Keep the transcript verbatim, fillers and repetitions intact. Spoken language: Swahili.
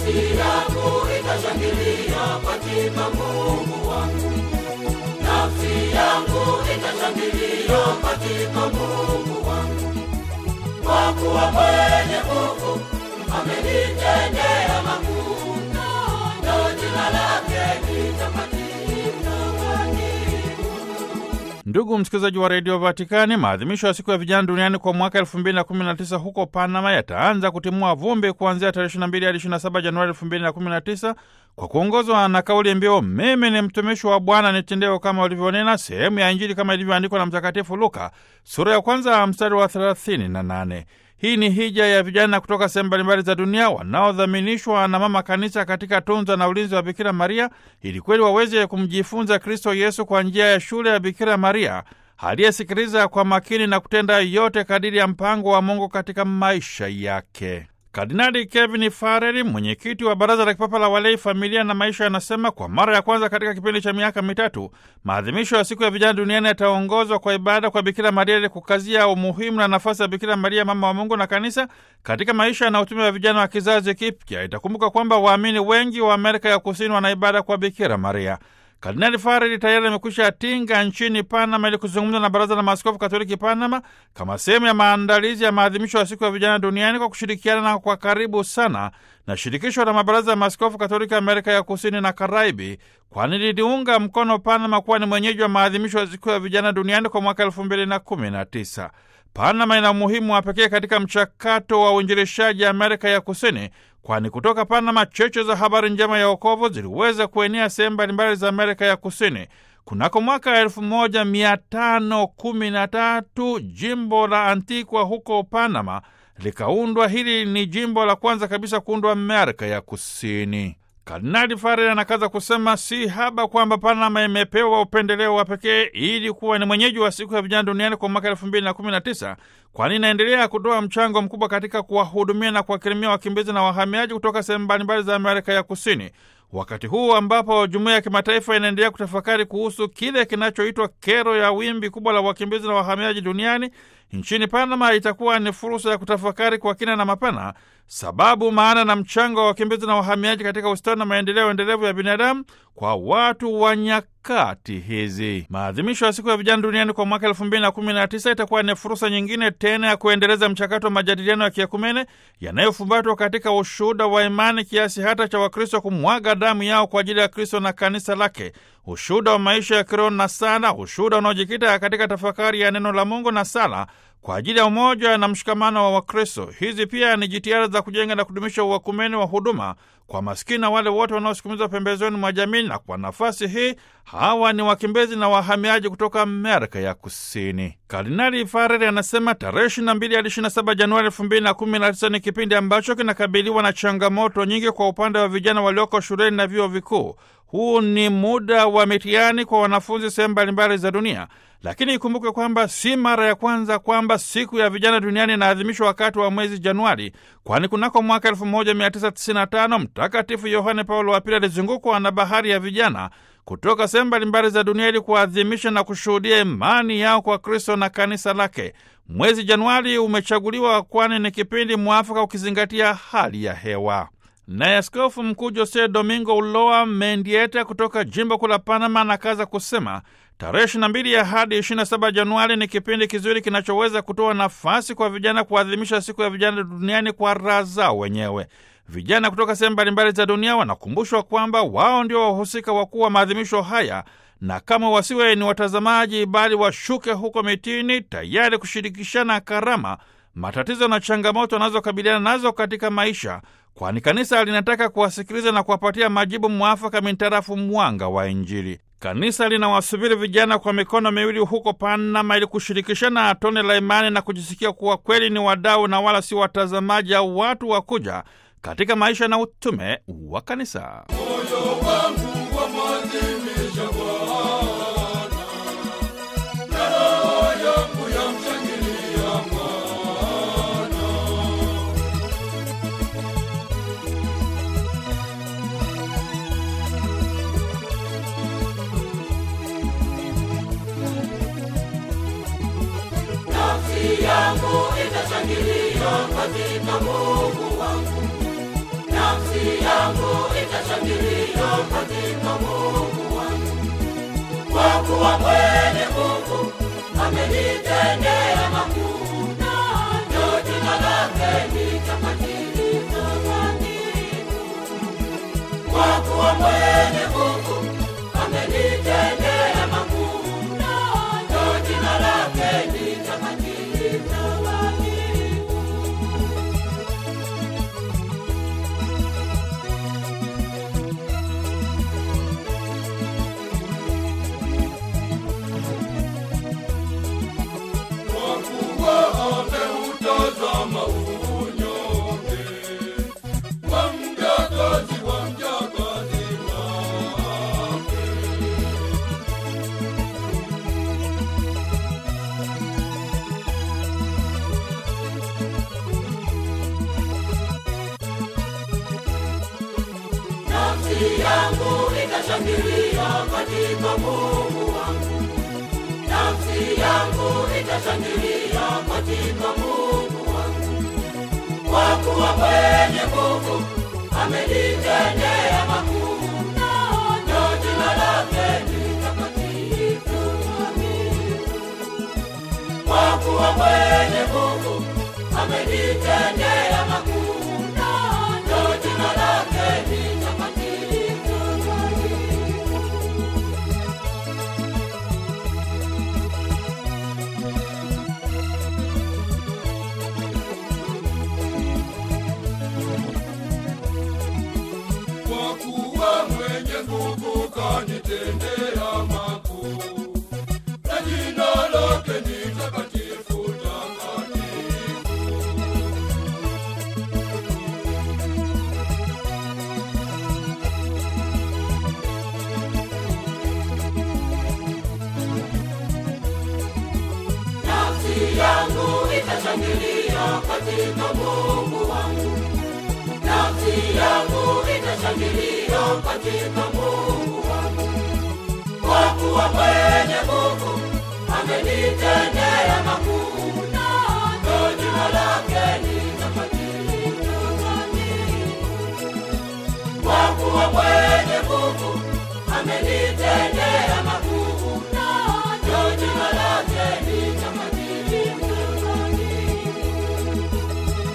nafsi yangu itashangilia katika Mungu wangu. Nafsi yangu itashangilia katika Mungu wangu. Kwa kuwa mwenye nguvu amenitendea makuu, na jina lake ni takatifu. Ndugu msikilizaji wa redio Vatikani, maadhimisho ya siku ya vijana duniani kwa mwaka elfu mbili na kumi na tisa huko Panama yataanza kutimua vumbi kuanzia tarehe ishirini na mbili hadi ishirini na saba Januari elfu mbili na kumi na tisa kwa kuongozwa na kauli mbiu mimi ni mtumishi wa Bwana nitendeo kama ulivyonena, sehemu ya Injili kama ilivyoandikwa na Mtakatifu Luka sura ya kwanza mstari wa thelathini na nane. Hii ni hija ya vijana kutoka sehemu mbalimbali za dunia wanaodhaminishwa na Mama Kanisa katika tunza na ulinzi wa Bikira Maria ili kweli waweze kumjifunza Kristo Yesu kwa njia ya shule ya Bikira Maria aliyesikiliza kwa makini na kutenda yote kadiri ya mpango wa Mungu katika maisha yake. Kardinali Kevin Farrell, mwenyekiti wa Baraza la Kipapa la Walei, Familia na Maisha, anasema kwa mara ya kwanza katika kipindi cha miaka mitatu maadhimisho ya siku ya vijana duniani yataongozwa kwa ibada kwa Bikira Maria ili kukazia umuhimu na nafasi ya Bikira Maria mama wa Mungu na Kanisa katika maisha na utume wa vijana wa kizazi kipya. Itakumbuka kwamba waamini wengi wa Amerika ya Kusini wana ibada kwa Bikira Maria. Kardinali Farrell tayari amekwisha tinga nchini Panama ili kuzungumza na Baraza la Maaskofu Katoliki Panama kama sehemu ya maandalizi ya maadhimisho ya siku ya vijana duniani kwa kushirikiana na kwa karibu sana na shirikisho la mabaraza ya Maaskofu Katoliki Amerika ya Kusini na Karaibi, kwani liliunga mkono Panama kuwa ni mwenyeji wa maadhimisho ya siku ya vijana duniani kwa mwaka elfu mbili na kumi na tisa. Panama ina umuhimu wa pekee katika mchakato wa uinjilishaji Amerika ya Kusini, kwani kutoka Panama cheche za habari njema ya wokovu ziliweza kuenea sehemu mbalimbali za Amerika ya Kusini. Kunako mwaka elfu moja mia tano kumi na tatu jimbo la Antigua huko Panama likaundwa. Hili ni jimbo la kwanza kabisa kuundwa Amerika ya Kusini. Kardinali Farrell anakaza kusema si haba kwamba Panama imepewa upendeleo wa pekee ili kuwa ni mwenyeji wa siku ya vijana duniani kwa mwaka elfu mbili na kumi na tisa, kwani inaendelea kutoa mchango mkubwa katika kuwahudumia na kuwakirimia wakimbizi na wahamiaji kutoka sehemu mbalimbali za Amerika ya Kusini. Wakati huu ambapo jumuiya ya kimataifa inaendelea kutafakari kuhusu kile kinachoitwa kero ya wimbi kubwa la wakimbizi na wahamiaji duniani, nchini Panama itakuwa ni fursa ya kutafakari kwa kina na mapana sababu, maana na mchango wa wakimbizi na wahamiaji katika ustawi na maendeleo endelevu ya binadamu kwa watu wa nyakati hizi. Maadhimisho ya siku ya vijana duniani kwa mwaka elfu mbili na kumi na tisa itakuwa ni fursa nyingine tena ya kuendeleza mchakato wa majadiliano ya kiekumene yanayofumbatwa katika ushuhuda wa imani kiasi hata cha Wakristo kumwaga damu yao kwa ajili ya Kristo na kanisa lake, ushuhuda wa maisha ya kiroho na sala, ushuhuda unaojikita katika tafakari ya neno la Mungu na sala kwa ajili ya umoja na mshikamano wa Wakristo. Hizi pia ni jitihada za kujenga na kudumisha uwakumeni wa huduma kwa maskini na wale wote wanaosukumizwa pembezoni mwa jamii, na kwa nafasi hii hawa ni wakimbizi na wahamiaji kutoka Amerika ya Kusini. Kardinali Farrell anasema tarehe ishirini na mbili hadi ishirini na saba Januari elfu mbili na kumi na tisa ni kipindi ambacho kinakabiliwa na changamoto nyingi kwa upande wa vijana walioko shuleni na vyuo vikuu. Huu ni muda wa mitihani kwa wanafunzi sehemu mbalimbali za dunia, lakini ikumbuke kwamba si mara ya kwanza kwamba siku ya vijana duniani inaadhimishwa wakati wa mwezi Januari, kwani kunako mwaka elfu moja mia tisa tisini na tano Mtakatifu Yohane Paulo wa Pili alizungukwa na bahari ya vijana kutoka sehemu mbalimbali za dunia ili kuadhimisha na kushuhudia imani yao kwa Kristo na kanisa lake. Mwezi Januari umechaguliwa kwani ni kipindi mwafaka ukizingatia hali ya hewa. Naye Askofu Mkuu Jose Domingo Ulloa Mendieta kutoka jimbo kuu la Panama anakaza kusema tarehe ishirini na mbili hadi ishirini na saba Januari ni kipindi kizuri kinachoweza kutoa nafasi kwa vijana kuadhimisha siku ya vijana duniani kwa raha zao wenyewe. Vijana kutoka sehemu mbalimbali za dunia wanakumbushwa kwamba wao ndio wahusika wakuu wa maadhimisho haya, na kama wasiwe ni watazamaji bali washuke huko mitini tayari kushirikishana karama, matatizo na changamoto wanazokabiliana nazo katika maisha, kwani kanisa linataka kuwasikiliza na kuwapatia majibu mwafaka mintarafu mwanga wa Injili. Kanisa linawasubiri vijana kwa mikono miwili huko Panama ili kushirikishana tone la imani na kujisikia kuwa kweli ni wadau na wala si watazamaji au watu wa kuja katika maisha na utume wa kanisa. Moyo wangu wa maadhimisho Bwana, na roho yangu yamshangilia Bwana. Nafsi yangu itashangilia katika Mungu wangu. Nafsi nafsi yangu itashangilia katika Mungu wangu, kwa kuwa mwenye nguvu amenitendea makuu, nalo jina lake ni takatifu. Kwa kuwa mwenye nguvu amenitendea makuu, nalo jina lake ni takatifu. Kwa kuwa ameutazama unyonge wa mjakazi wa mjakazi wake. Nafsi yangu itashangilia katika Mungu wangu, nafsi yangu itashangilia katika Mungu wangu, kwa kuwa mwenye nguvu amenitendea makuu, nalo jina lake ni takatifu. Kwa kuwa mwenye nguvu amenitendea makuu, nalo jina lake ni takatifu. Kwa kuwa mwenye nguvu kanitendea makuu, na jina lake ni takatifu takatifu. Nafsi yangu itashangilia katika Mungu wangu, nafsi yangu itashangilia katika Mungu wangu, kwa kuwa